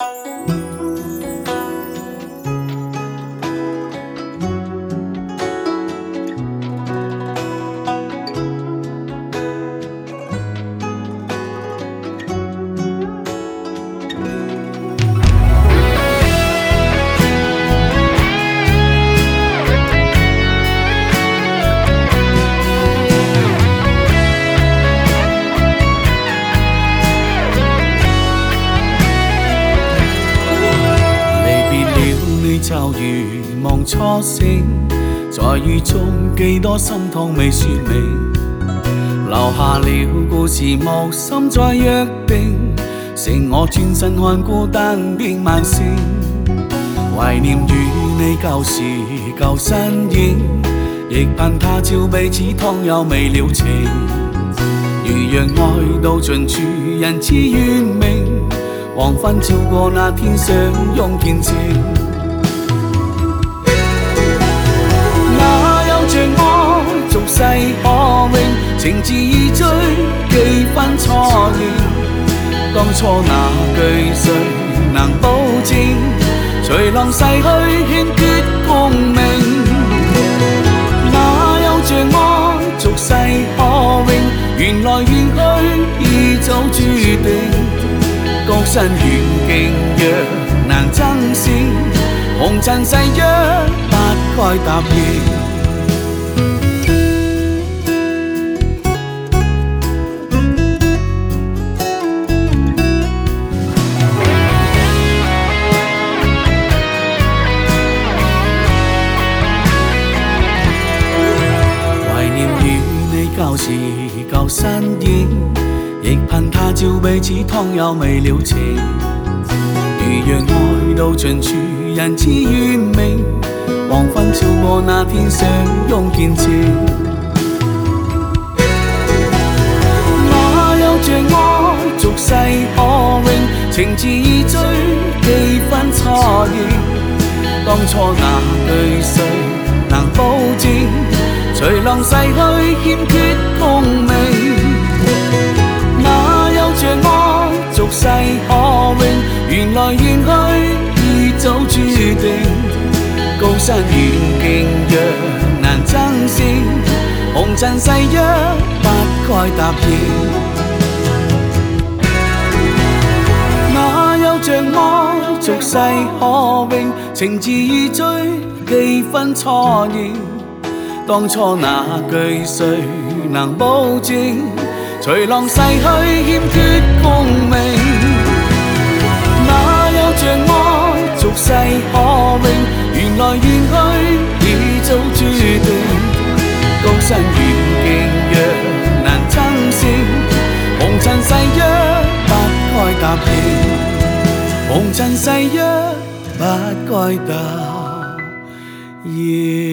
就如望初醒，在雨中幾多心痛未說明，留下了故事無心再約定，剩我轉身看孤單的晚星，懷念與你舊時舊身影，亦盼他朝彼此倘有未了情，如讓愛到盡處人知怨明，黃昏照過那天相擁見證。像愛俗世可永，情字意追幾分錯認。當初那句誰能保證？隨浪逝去欠缺共鳴。哪有像愛俗世可永？緣來緣去已早注定。高山遠徑若難爭勝，紅塵誓約不該答應。舊時舊身影，亦盼他朝彼此倘有未了情，如讓愛到盡處人知怨明，黃昏照過那天相擁見證。哪有像愛俗世可永？情字意追幾分錯認。當初那句誰能保證？隨浪逝去欠缺共鳴，哪有像愛俗世可永？緣來緣去已早注定。高山遠徑若難爭勝，紅塵誓約不該答應。哪有像愛俗世可永？情字意追幾分錯認。當初那句誰能保證？隨浪逝去欠缺共鳴。哪有像愛俗世可永？緣來緣去已早注定。高山遠徑若難爭勝，紅塵誓約不該答應。紅塵誓約不該答應。